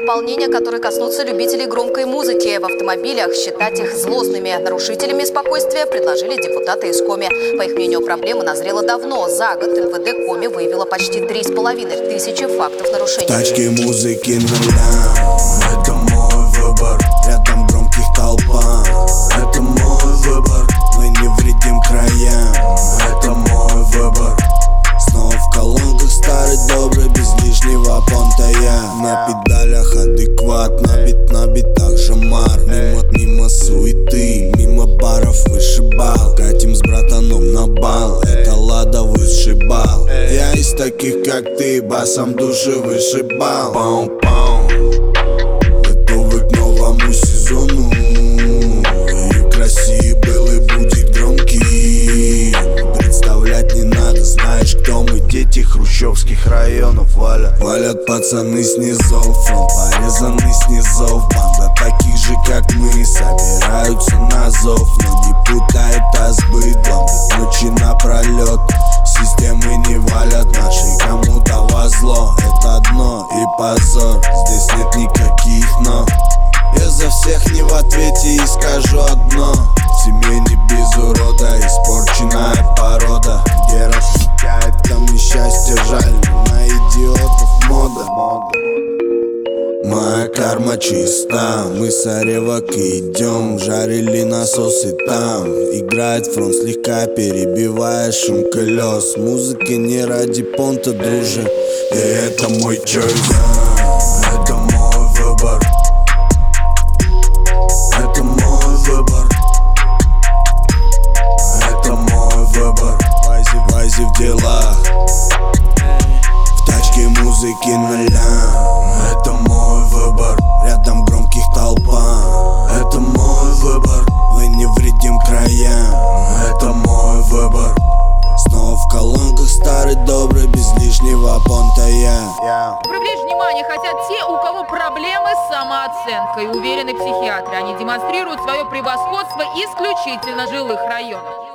дополнения, которые коснутся любителей громкой музыки в автомобилях. Считать их злостными нарушителями спокойствия предложили депутаты из Коми. По их мнению, проблема назрела давно. За год МВД Коми выявила почти 3500 фактов нарушений. В тачке музыки нуля. Это мой выбор. Рядом громких толпа. Это мой выбор. Мы не вредим краям. Это мой выбор. Снова в колонках старый добрый, без лишнего понта я. На педалях адекватно, бит на битах жамар. Мимо суеты, мимо баров вышибал. Катим с братаном на бал, это Лада высший бал. Я из таких как ты, басом души вышибал. Пау-пау. Готовы к новому сезону. И к России былый будет громкий. Представлять не надо, знаешь, кто мы. Дети хрущевских районов валят пацаны снизов. Фронт порезанный снизов. Банда таких же как мы собираются на зов. Но не путай это с быдлом. Ночи напролет системы не валят. Наши кому-то во зло. Это дно и позор. Здесь нет никаких но. Я за всех не в ответе и скажу одно. В семье не без урода, испорченная порода. Где расцветает, там несчастье, жаль. На идиотов мода. Моя карма чиста, мы с Оревок идем. Жарили насосы там. Играет фронт, слегка перебивая шум колес. Музыка не ради понта, друже. И это мой чойс. Это мой выбор. Это мой выбор. Это мой выбор. Вайзи в делах. В тачке музыки нуля. Это мой выбор. Рядом громких толпа. Это мой выбор. Мы не вредим краям. Это мой выбор. Снова в колонках старый добрый, без лишнего понта я. Привлечь внимание хотят те, у кого проблемы с самооценкой. Уверены психиатры, они демонстрируют свое превосходство исключительно в жилых районах.